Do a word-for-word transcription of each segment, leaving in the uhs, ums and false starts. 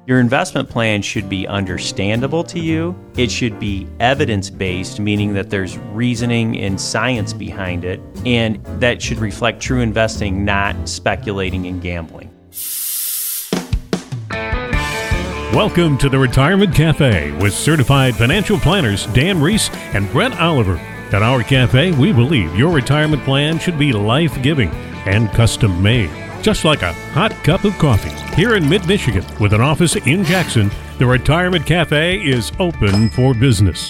Your investment plan should be understandable to you. It should be evidence-based, meaning that there's reasoning and science behind it, and that should reflect true investing, not speculating and gambling. Welcome to the Retirement Cafe with certified financial planners Dan Reese and Brett Oliver. At our cafe, we believe your retirement plan should be life-giving and custom-made, just like a hot cup of coffee. Here in mid-Michigan, with an office in Jackson, the Retirement Cafe is open for business.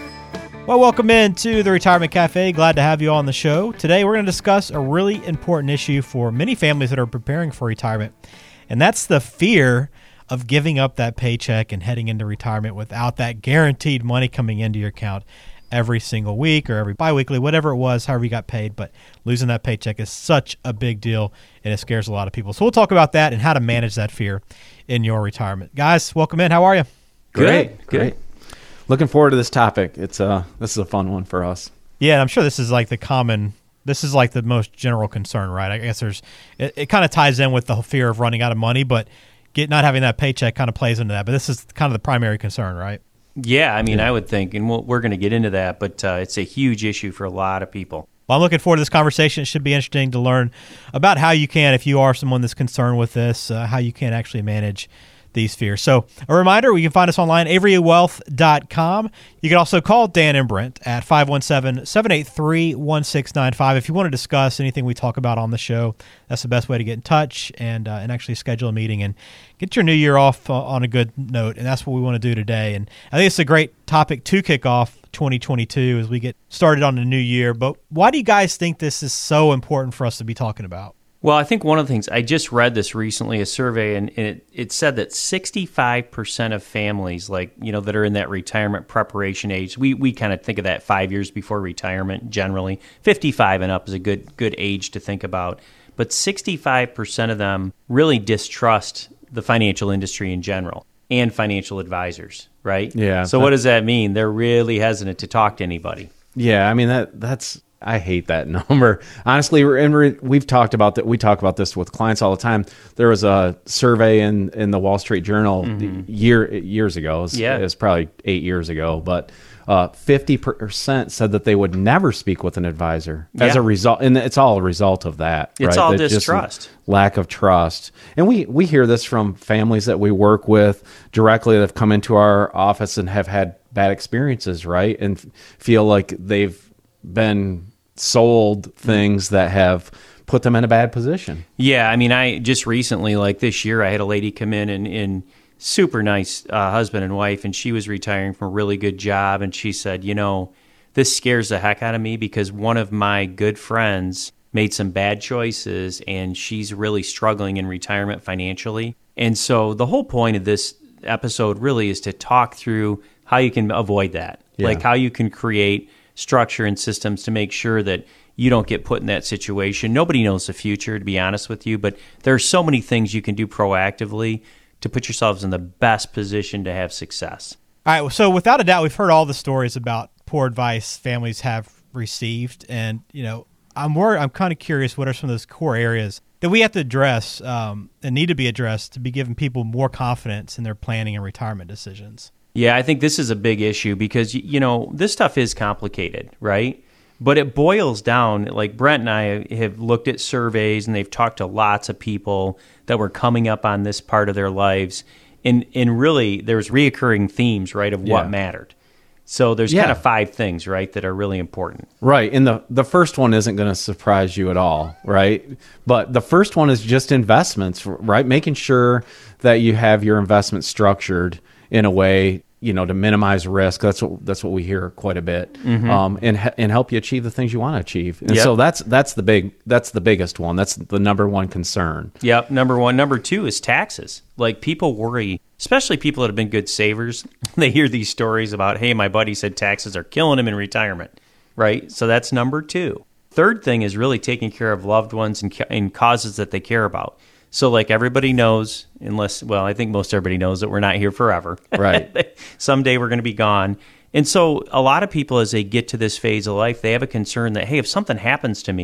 Well, welcome in to the Retirement Cafe. Glad to have you on the show. Today, we're going to discuss a really important issue for many families that are preparing for retirement, and that's the fear of giving up that paycheck and heading into retirement without that guaranteed money coming into your account every single week or every biweekly, whatever it was, however you got paid. But losing that paycheck is such a big deal, and it scares a lot of people. So we'll talk about that and how to manage that fear in your retirement. Guys, welcome in. How are you? Great, great. Looking forward to this topic. It's uh, this is a fun one for us. Yeah, and I'm sure this is like the common, this is like the most general concern, right? I guess there's, it, it kind of ties in with the fear of running out of money, but get not having that paycheck kind of plays into that. But this is kind of the primary concern, right? Yeah, I mean, Yeah. I would think, and we'll, we're going to get into that, but uh, it's a huge issue for a lot of people. Well, I'm looking forward to this conversation. It should be interesting to learn about how you can, if you are someone that's concerned with this, uh, how you can actually manage these fears. So a reminder, you can find us online, avery wealth dot com. You can also call Dan and Brent at five one seven, seven eight three, one six nine five. If you want to discuss anything we talk about on the show, that's the best way to get in touch and uh, and actually schedule a meeting and get your new year off uh, on a good note. And that's what we want to do today. And I think it's a great topic to kick off twenty twenty-two as we get started on the new year. But why do you guys think this is so important for us to be talking about? Well, I think one of the things, I just read this recently, a survey, and it, it said that sixty-five percent of families, like, you know, that are in that retirement preparation age, we, we kind of think of that five years before retirement generally. fifty-five and up is a good good age to think about. But sixty-five percent of them really distrust the financial industry in general and financial advisors, right? Yeah. So that, what does that mean? They're really hesitant to talk to anybody. Yeah, I mean that that's I hate that number. Honestly, we're, and we're, we've talked about that. We talk about this with clients all the time. There was a survey in, in the Wall Street Journal Mm-hmm. year years ago. It was, Yeah. it was probably eight years ago, but uh, fifty percent said that they would never speak with an advisor as Yeah. a result. And it's all a result of that. It's right? all That just distrust. lack of trust. And we, we hear this from families that we work with directly that have come into our office and have had bad experiences, right? And f- feel like they've been sold things that have put them in a bad position. Yeah, I mean, I just recently, like this year, I had a lady come in and, and super nice uh, husband and wife, and she was retiring from a really good job, and she said, you know, this scares the heck out of me because one of my good friends made some bad choices, and she's really struggling in retirement financially. And so the whole point of this episode really is to talk through how you can avoid that, Yeah. like how you can create structure and systems to make sure that you don't get put in that situation. Nobody knows the future, to be honest with you, but there are so many things you can do proactively to put yourselves in the best position to have success. All right. So without a doubt, we've heard all the stories about poor advice families have received. And, you know, I'm worried, I'm kind of curious, what are some of those core areas that we have to address um, and need to be addressed to be giving people more confidence in their planning and retirement decisions? Yeah, I think this is a big issue because, y- you know, this stuff is complicated, right? But it boils down, like Brent and I have looked at surveys and they've talked to lots of people that were coming up on this part of their lives. And, and really, there's reoccurring themes, right, of what Yeah. mattered. So there's Yeah. kind of five things, right, that are really important. Right. And the, the first one isn't going to surprise you at all, right? But the first one is just investments, right? Making sure that you have your investment structured in a way, you know, to minimize risk. That's what that's what we hear quite a bit, Mm-hmm. um, and he- and help you achieve the things you want to achieve. And Yep. so that's that's the big that's the biggest one. That's the number one concern. Yep, number one. Number two is taxes. Like people worry, especially people that have been good savers. They hear these stories about, hey, my buddy said taxes are killing him in retirement, right? So that's number two. Third thing is really taking care of loved ones and, ca- and causes that they care about. So like everybody knows, unless, well, I think most everybody knows that we're not here forever. Right. Someday we're going to be gone. And so a lot of people, as they get to this phase of life, they have a concern that, hey, if something happens to me,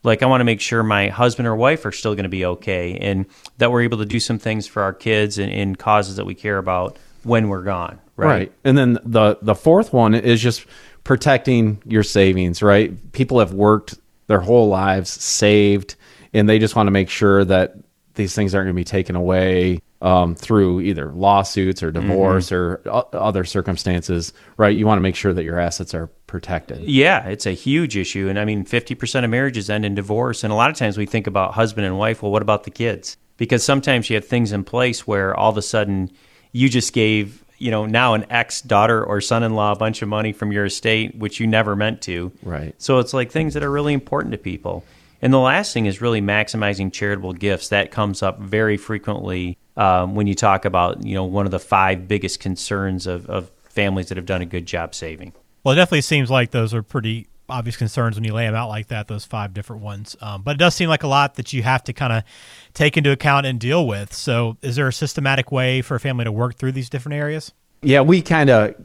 Like, I want to make sure my husband or wife are still going to be okay, and that we're able to do some things for our kids and, and causes that we care about when we're gone. Right. Right. And then the, the fourth one is just protecting your savings, right? People have worked their whole lives, saved, and they just want to make sure that these things aren't going to be taken away um, through either lawsuits or divorce mm-hmm. or o- other circumstances, right? You want to make sure that your assets are protected. Yeah, it's a huge issue. And I mean, fifty percent of marriages end in divorce. And a lot of times we think about husband and wife, well, what about the kids? Because sometimes you have things in place where all of a sudden you just gave, you know, now an ex-daughter or son-in-law a bunch of money from your estate, which you never meant to. Right. So it's like things that are really important to people. And the last thing is really maximizing charitable gifts. That comes up very frequently um, when you talk about, you know, one of the five biggest concerns of, of families that have done a good job saving. Well, it definitely seems like those are pretty obvious concerns when you lay them out like that, those five different ones. Um, but it does seem like a lot that you have to kind of take into account and deal with. So is there a systematic way for a family to work through these different areas? Yeah, we kind of,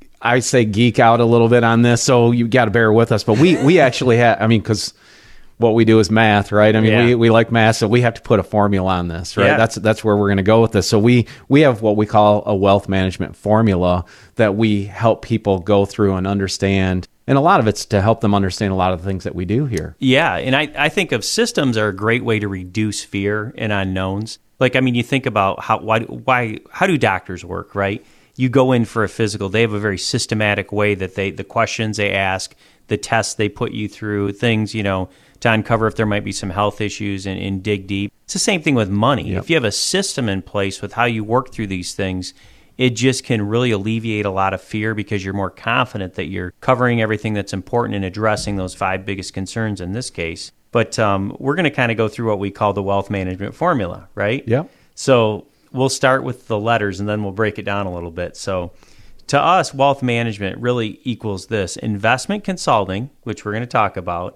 I say geek out a little bit on this, so you got to bear with us. But we, we actually have, I mean, because what we do is math, right? I mean, yeah. we, we like math, so we have to put a formula on this, right? Yeah. That's that's where we're going to go with this. So we we have what we call a wealth management formula that we help people go through and understand. And a lot of it's to help them understand a lot of the things that we do here. Yeah, and I, I think of systems are a great way to reduce fear and unknowns. Like, I mean, you think about how why why how do doctors work, right? You go in for a physical, they have a very systematic way that they the questions they ask, the tests they put you through, things, you know, to uncover if there might be some health issues and, and dig deep. It's the same thing with money. Yep. If you have a system in place with how you work through these things, it just can really alleviate a lot of fear because you're more confident that you're covering everything that's important and addressing those five biggest concerns in this case. But um, we're going to kind of go through what we call the wealth management formula, right? Yeah. So we'll start with the letters and then we'll break it down a little bit. So to us, wealth management really equals this: investment consulting, which we're going to talk about,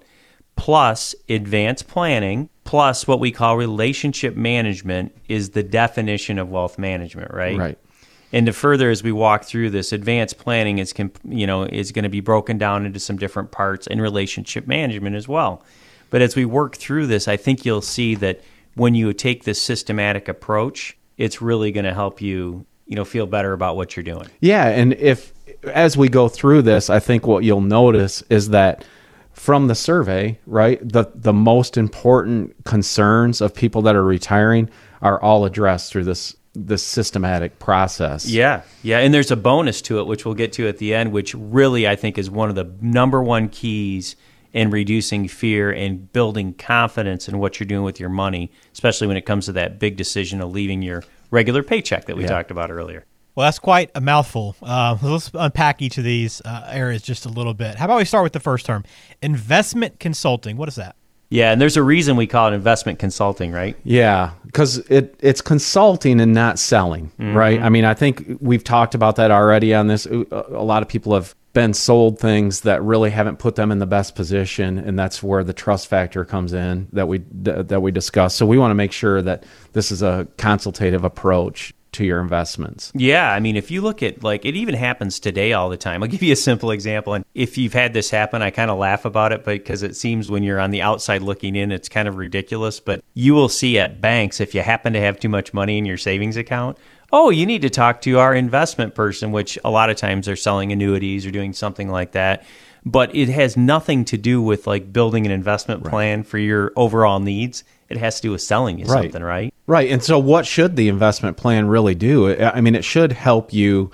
plus advanced planning, plus what we call relationship management is the definition of wealth management, right? Right. And to further, as we walk through this, advanced planning is, you know, is going to be broken down into some different parts, and relationship management as well. But as we work through this, I think you'll see that when you take this systematic approach, it's really going to help you, you know, feel better about what you're doing. Yeah, and if as we go through this, I think what you'll notice is that from the survey, right, the the most important concerns of people that are retiring are all addressed through this this systematic process. Yeah, yeah, and there's a bonus to it, which we'll get to at the end, which really I think is one of the number one keys in reducing fear and building confidence in what you're doing with your money, especially when it comes to that big decision of leaving your regular paycheck that we Yeah. talked about earlier. Well, that's quite a mouthful. Uh, let's unpack each of these uh, areas just a little bit. How about we start with the first term, investment consulting? What is that? Yeah, and there's a reason we call it investment consulting, right? Yeah, because it, it's consulting and not selling, Mm-hmm. right? I mean, I think we've talked about that already on this. A lot of people have been sold things that really haven't put them in the best position, and that's where the trust factor comes in that we that we discussed. So we want to make sure that this is a consultative approach to your investments. Yeah, I mean, if you look at, like, it even happens today all the time. I'll give you a simple example. And if you've had this happen, I kind of laugh about it, but because it seems when you're on the outside looking in, it's kind of ridiculous. But you will see at banks, if you happen to have too much money in your savings account, oh, you need to talk to our investment person, which a lot of times they're selling annuities or doing something like that. But it has nothing to do with, like, building an investment plan for your overall needs. It has to do with selling you Right. something, right? Right. And so what should the investment plan really do? I mean, it should help you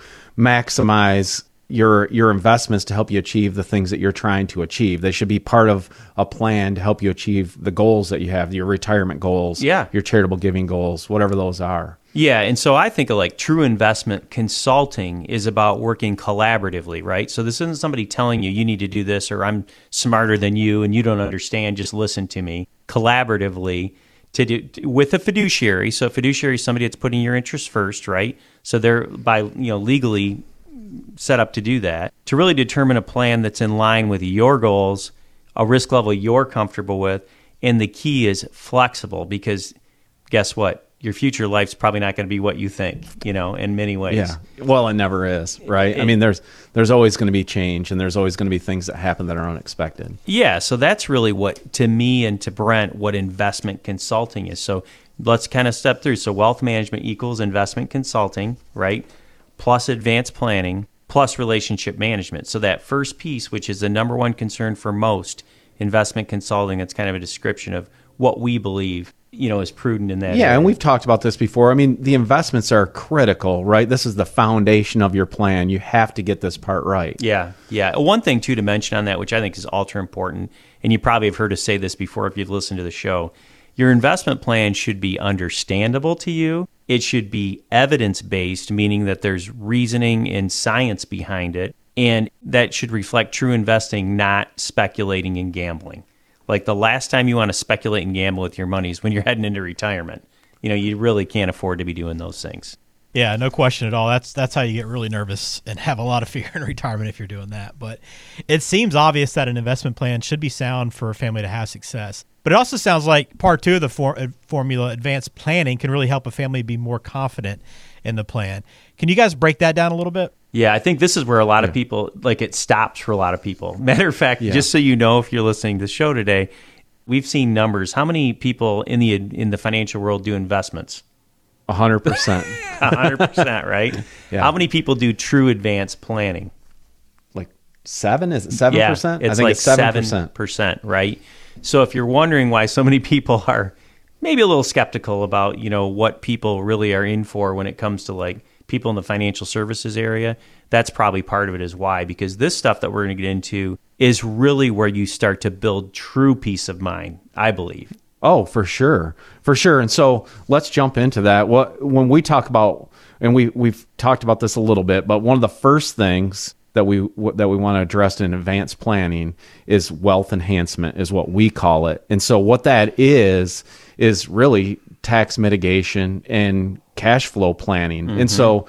maximize your your investments to help you achieve the things that you're trying to achieve. They should be part of a plan to help you achieve the goals that you have, your retirement goals, Yeah. your charitable giving goals, whatever those are. Yeah, and so I think of, like, true investment consulting is about working collaboratively, right? So this isn't somebody telling you, you need to do this, or I'm smarter than you and you don't understand, just listen to me. Collaboratively to do with a fiduciary. So a fiduciary is somebody that's putting your interests first, right? So they're by, you know, legally set up to do that, to really determine a plan that's in line with your goals, a risk level you're comfortable with, and the key is flexible, because guess what? your future life's probably not going to be what you think, you know, in many ways. Yeah. Well, it never is, right? It, I mean, there's there's always going to be change, and there's always going to be things that happen that are unexpected. Yeah. So that's really what, to me and to Brent, what investment consulting is. So let's kind of step through. So wealth management equals investment consulting, right? Plus advanced planning, plus relationship management. So that first piece, which is the number one concern for most investment consulting, that's kind of a description of what we believe, you know, is prudent in that Yeah, area. and we've talked about this before. I mean, the investments are critical, right? This is the foundation of your plan. You have to get this part right. Yeah, yeah. One thing, too, to mention on that, which I think is ultra important, and you probably have heard us say this before if you've listened to the show, your investment plan should be understandable to you. It should be evidence-based, meaning that there's reasoning and science behind it, and that should reflect true investing, not speculating and gambling. Like the last time you want to speculate and gamble with your money is when you're heading into retirement. You know, you really can't afford to be doing those things. Yeah, no question at all. That's that's how you get really nervous and have a lot of fear in retirement if you're doing that. But it seems obvious that an investment plan should be sound for a family to have success. But it also sounds like part two of the for, uh, formula, advanced planning, can really help a family be more confident in the plan. Can you guys break that down a little bit? Yeah, I think this is where a lot of people, like it stops for a lot of people. Matter of fact, Yeah. just so you know, if you're listening to the show today, we've seen numbers. How many people in the in the financial world do investments? A hundred percent. one hundred percent, right? Yeah. How many people do true advanced planning? Like seven? Is it seven percent? Yeah, it's I think like it's seven percent. seven percent, right? So if you're wondering why so many people are maybe a little skeptical about, you know, what people really are in for when it comes to like people in the financial services area, that's probably part of it is why, because this stuff that we're going to get into is really where you start to build true peace of mind, I believe. Oh, for sure. For sure. And so let's jump into that. What when we talk about, and we we've talked about this a little bit, but one of the first things that we that we want to address in advanced planning is wealth enhancement, is what we call it. And so what that is is really tax mitigation and cash flow planning. Mm-hmm. And so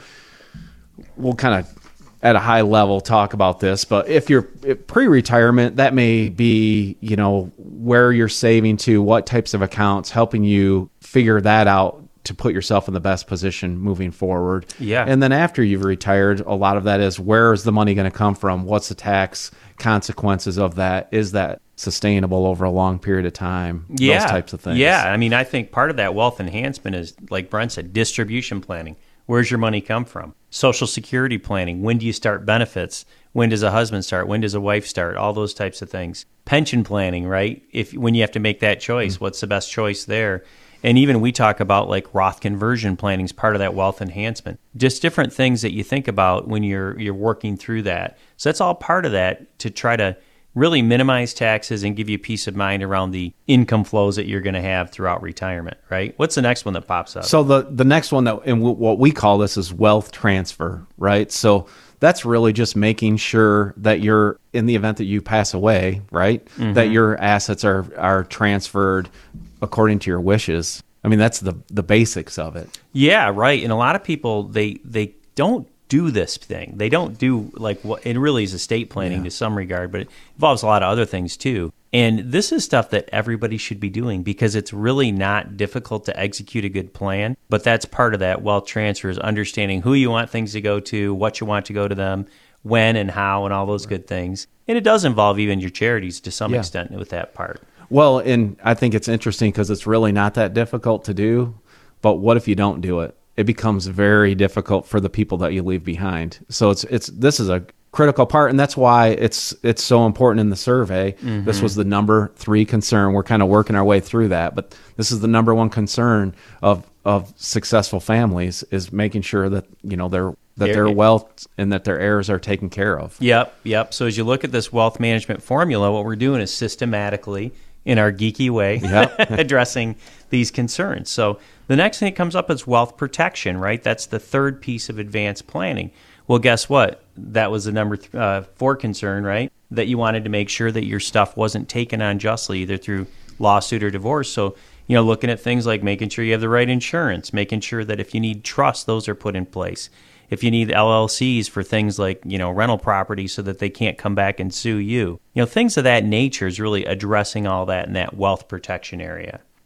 we'll kind of at a high level talk about this, but if you're pre-retirement, that may be, you know, where you're saving to, what types of accounts, helping you figure that out to put yourself in the best position moving forward. Yeah. And then after you've retired, a lot of that is, where is the money going to come from? What's the tax consequences of that? Is that sustainable over a long period of time? Yeah. Those types of things. Yeah. I mean, I think part of that wealth enhancement is, like Brent said, distribution planning. Where's your money come from? Social security planning. When do you start benefits? When does a husband start? When does a wife start? All those types of things. Pension planning, right? If when you have to make that choice, mm-hmm. what's the best choice there? And even we talk about like Roth conversion planning is part of that wealth enhancement. Just different things that you think about when you're you're working through that. So that's all part of that to try to really minimize taxes and give you peace of mind around the income flows that you're going to have throughout retirement, right? What's the next one that pops up? So the, the next one, that, and w- what we call this is wealth transfer, right? So that's really just making sure that you're, in the event that you pass away, right, mm-hmm. that your assets are, are transferred according to your wishes. I mean, that's the the basics of it. Yeah, right. And a lot of people, they they don't do this thing. They don't do like what it really is estate planning yeah. to some regard, but it involves a lot of other things too. And this is stuff that everybody should be doing because it's really not difficult to execute a good plan. But that's part of that wealth transfer, is understanding who you want things to go to, what you want to go to them, when and how, and all those right. good things. And it does involve even your charities to some yeah. extent with that part. Well, and I think it's interesting because it's really not that difficult to do. But what if you don't do it? It becomes very difficult for the people that you leave behind. So it's it's this is a critical part, and that's why it's it's so important in the survey. Mm-hmm. This was the number three concern. We're kind of working our way through that, but this is the number one concern of of successful families, is making sure that, you know, their that yeah. their wealth and that their heirs are taken care of. Yep, yep. So as you look at this wealth management formula, what we're doing is systematically, in our geeky way, yep. addressing these concerns. So the next thing that comes up is wealth protection, right? That's the third piece of advanced planning. Well, guess what? That was the number th- uh, four concern, right? That you wanted to make sure that your stuff wasn't taken unjustly, either through lawsuit or divorce. So, you know, looking at things like making sure you have the right insurance, making sure that if you need trusts, those are put in place. If you need L L Cs for things like, you know, rental property so that they can't come back and sue you. You know, things of that nature is really addressing all that in that wealth protection area.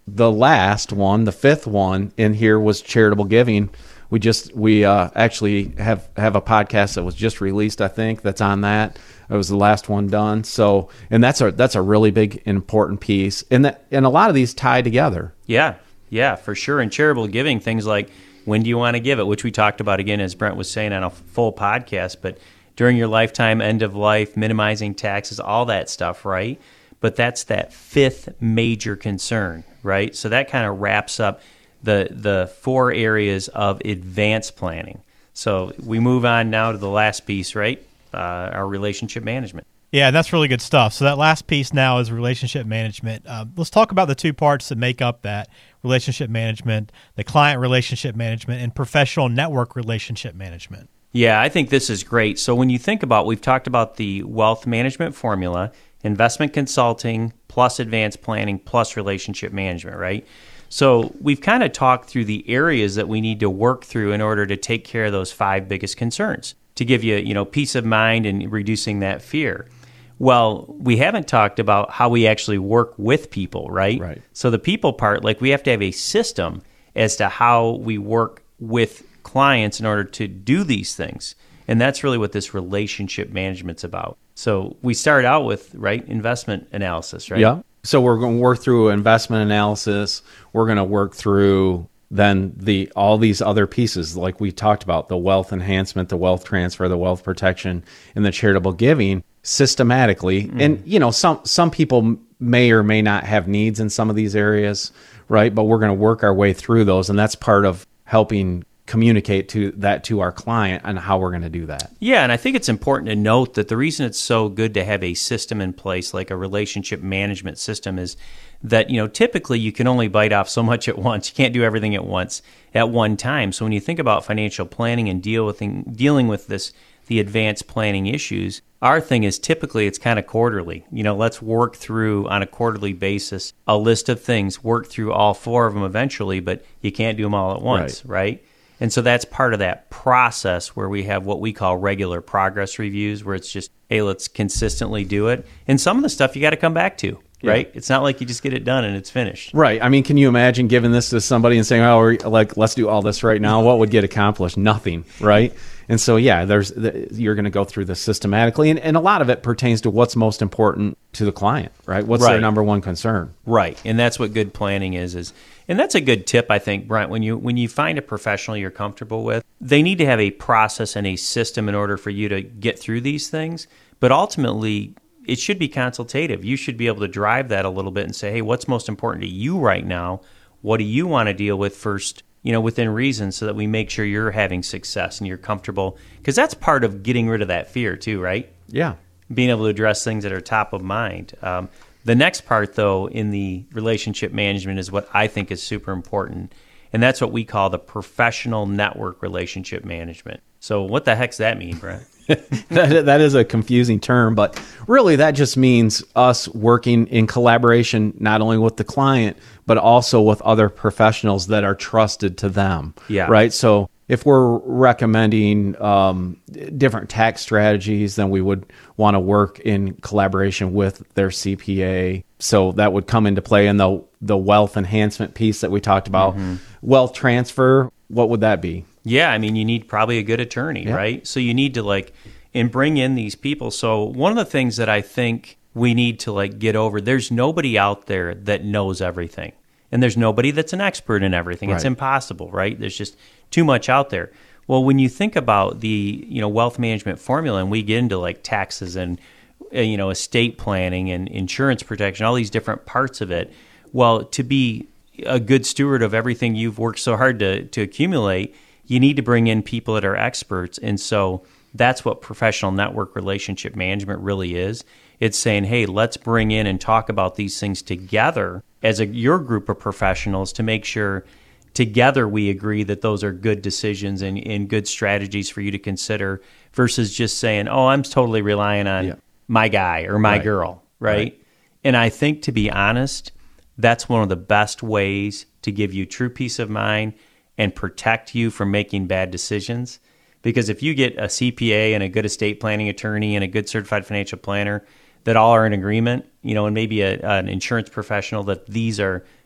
the last one, the fifth one in here was charitable giving. We just we uh, actually have have a podcast that was just released, I think, that's on that. It was the last one done. So, and that's a that's a really big important piece, and that and a lot of these tie together. Yeah, yeah, for sure. And charitable giving, things like when do you want to give it, which we talked about again, as Brent was saying, on a full podcast. But during your lifetime, end of life, minimizing taxes, all that stuff, right? But that's that fifth major concern, right? So that kind of wraps up the the four areas of advanced planning. So we move on now to the last piece, right? Uh, our relationship management. Yeah, that's really good stuff. So that last piece now is relationship management. Uh, let's talk about the two parts that make up that: relationship management, the client relationship management, and professional network relationship management. Yeah, I think this is great. So when you think about, we've talked about the wealth management formula, investment consulting, plus advanced planning, plus relationship management, right? So we've kind of talked through the areas that we need to work through in order to take care of those five biggest concerns, to give you, you know, peace of mind and reducing that fear. Well, we haven't talked about how we actually work with people, right? Right. So the people part, like we have to have a system as to how we work with clients in order to do these things. And that's really what this relationship management's about. So we start out with, right, investment analysis, right? Yeah. So we're going to work through investment analysis. We're going to work through then the all these other pieces like we talked about, the wealth enhancement, the wealth transfer, the wealth protection, and the charitable giving systematically. Mm. And, you know, some some people may or may not have needs in some of these areas, right? But we're going to work our way through those. And that's part of helping communicate to that to our client and how we're going to do that. Yeah, and I think it's important to note that the reason it's so good to have a system in place, like a relationship management system, is that, you know, typically you can only bite off so much at once. You can't do everything at once at one time. So when you think about financial planning and deal with dealing with this, the advanced planning issues, our thing is typically it's kind of quarterly. You know, let's work through on a quarterly basis a list of things, work through all four of them eventually, but you can't do them all at once, right? right? And so that's part of that process where we have what we call regular progress reviews, where it's just, hey, let's consistently do it. And some of the stuff you got to come back to, right? Yeah. It's not like you just get it done and it's finished. Right. I mean, can you imagine giving this to somebody and saying, oh, we're, like, let's do all this right now? What would get accomplished? Nothing, right? And so, yeah, there's the, you're going to go through this systematically. And, and a lot of it pertains to what's most important to the client, right? What's right. their number one concern? Right. And that's what good planning is, is and that's a good tip, I think, Brent. When you when you find a professional you're comfortable with, they need to have a process and a system in order for you to get through these things. But ultimately, it should be consultative. You should be able to drive that a little bit and say, hey, what's most important to you right now? What do you want to deal with first, you know, within reason, so that we make sure you're having success and you're comfortable? Because that's part of getting rid of that fear too, right? Yeah. Being able to address things that are top of mind. Um, the next part, though, in the relationship management is what I think is super important, and that's what we call the professional network relationship management. So what the heck's that mean, Brent? that, that is a confusing term, but really that just means us working in collaboration, not only with the client, but also with other professionals that are trusted to them. Yeah. Right. So if we're recommending um, different tax strategies, then we would want to work in collaboration with their C P A. So that would come into play in the the wealth enhancement piece that we talked about. Mm-hmm. Wealth transfer, what would that be? Yeah, I mean, you need probably a good attorney, yeah. right? So you need to like and bring in these people. So one of the things that I think we need to like get over, there's nobody out there that knows everything. And there's nobody that's an expert in everything. Right. It's impossible, right? There's just too much out there. Well, when you think about the, you know, wealth management formula, and we get into like taxes and, you know, estate planning and insurance protection, all these different parts of it. Well, to be a good steward of everything you've worked so hard to to accumulate, you need to bring in people that are experts. And so that's what professional network relationship management really is. It's saying, hey, let's bring in and talk about these things together as a, your group of professionals to make sure together we agree that those are good decisions and, and good strategies for you to consider, versus just saying, oh, I'm totally relying on yeah. my guy or my right. girl, right? right? And I think, to be honest, that's one of the best ways to give you true peace of mind and protect you from making bad decisions. Because if you get a C P A and a good estate planning attorney and a good certified financial planner that all are in agreement, you know, and maybe a, an insurance professional that these are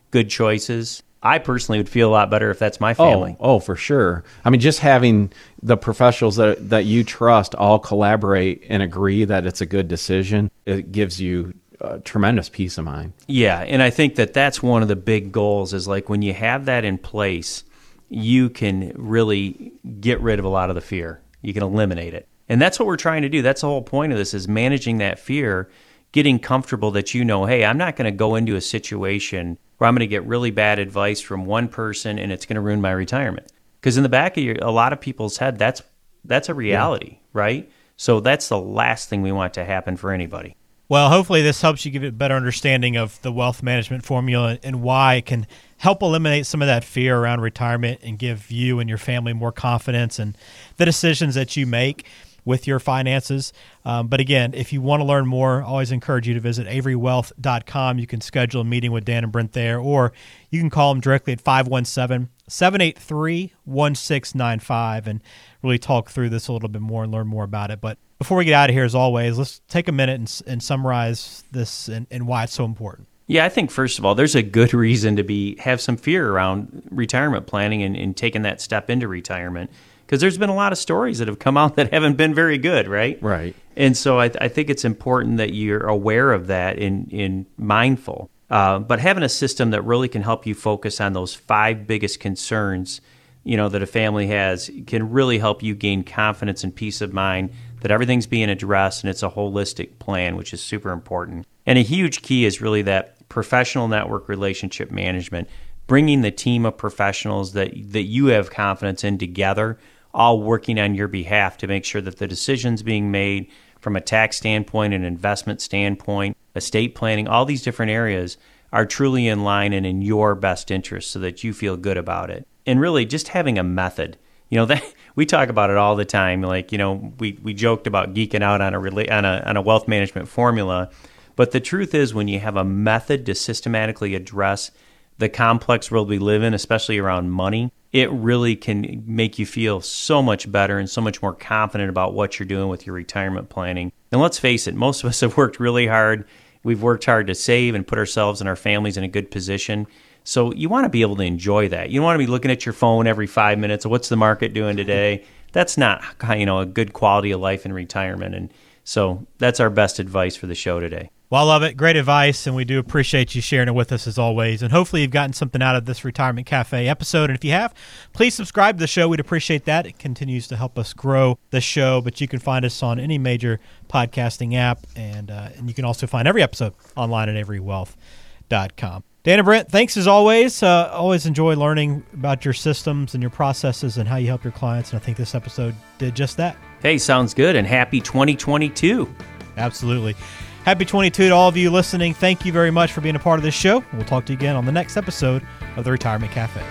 good choices. I personally would feel a lot better if that's my family. Oh, oh, for sure. I mean, just having the professionals that that you trust all collaborate and agree that it's a good decision, it gives you a tremendous peace of mind. Yeah, and I think that that's one of the big goals is like when you have that in place, you can really get rid of a lot of the fear. You can eliminate it. And that's what we're trying to do. That's the whole point of this is managing that fear, getting comfortable that you know, hey, I'm not going to go into a situation where I'm going to get really bad advice from one person and it's going to ruin my retirement. Because in the back of your, a lot of people's head, that's that's a reality, yeah. right? So that's the last thing we want to happen for anybody. Well, hopefully this helps you give a better understanding of the wealth management formula and why it can help eliminate some of that fear around retirement and give you and your family more confidence in the decisions that you make with your finances. Um, but again, if you want to learn more, I always encourage you to visit avery wealth dot com. You can schedule a meeting with Dan and Brent there, or you can call them directly at five one seven, seven eight three, one six nine five and really talk through this a little bit more and learn more about it. But before we get out of here, as always, let's take a minute and, and summarize this and, and why it's so important. Yeah, I think, first of all, there's a good reason to be have some fear around retirement planning and, and taking that step into retirement. Because there's been a lot of stories that have come out that haven't been very good, right? Right. And so I, I think it's important that you're aware of that and, and mindful. Uh, but having a system that really can help you focus on those five biggest concerns, you know, that a family has can really help you gain confidence and peace of mind that everything's being addressed and it's a holistic plan, which is super important. And a huge key is really that professional network relationship management, bringing the team of professionals that that you have confidence in together, all working on your behalf to make sure that the decisions being made from a tax standpoint, an investment standpoint, estate planning, all these different areas are truly in line and in your best interest so that you feel good about it. And really just having a method. You know, that we talk about it all the time. Like, you know, we, we joked about geeking out on a, on a on a wealth management formula. But the truth is when you have a method to systematically address the complex world we live in, especially around money, it really can make you feel so much better and so much more confident about what you're doing with your retirement planning. And let's face it, most of us have worked really hard. We've worked hard to save and put ourselves and our families in a good position. So you want to be able to enjoy that. You don't want to be looking at your phone every five minutes. What's the market doing today? That's not, you know, a good quality of life in retirement. And so that's our best advice for the show today. Well, I love it. Great advice, and we do appreciate you sharing it with us as always. And hopefully you've gotten something out of this Retirement Cafe episode. And if you have, please subscribe to the show. We'd appreciate that. It continues to help us grow the show, but you can find us on any major podcasting app, and uh, and you can also find every episode online at avery wealth dot com. Dan and Brent, thanks as always. Uh, always enjoy learning about your systems and your processes and how you help your clients, and I think this episode did just that. Hey, sounds good, and happy twenty twenty-two. Absolutely. Happy twenty-two to all of you listening. Thank you very much for being a part of this show. We'll talk to you again on the next episode of the Retirement Cafe.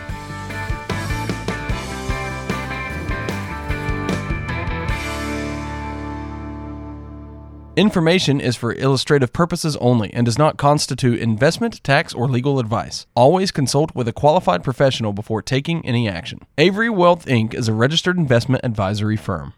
Information is for illustrative purposes only and does not constitute investment, tax, or legal advice. Always consult with a qualified professional before taking any action. Avery Wealth, Incorporated is a registered investment advisory firm.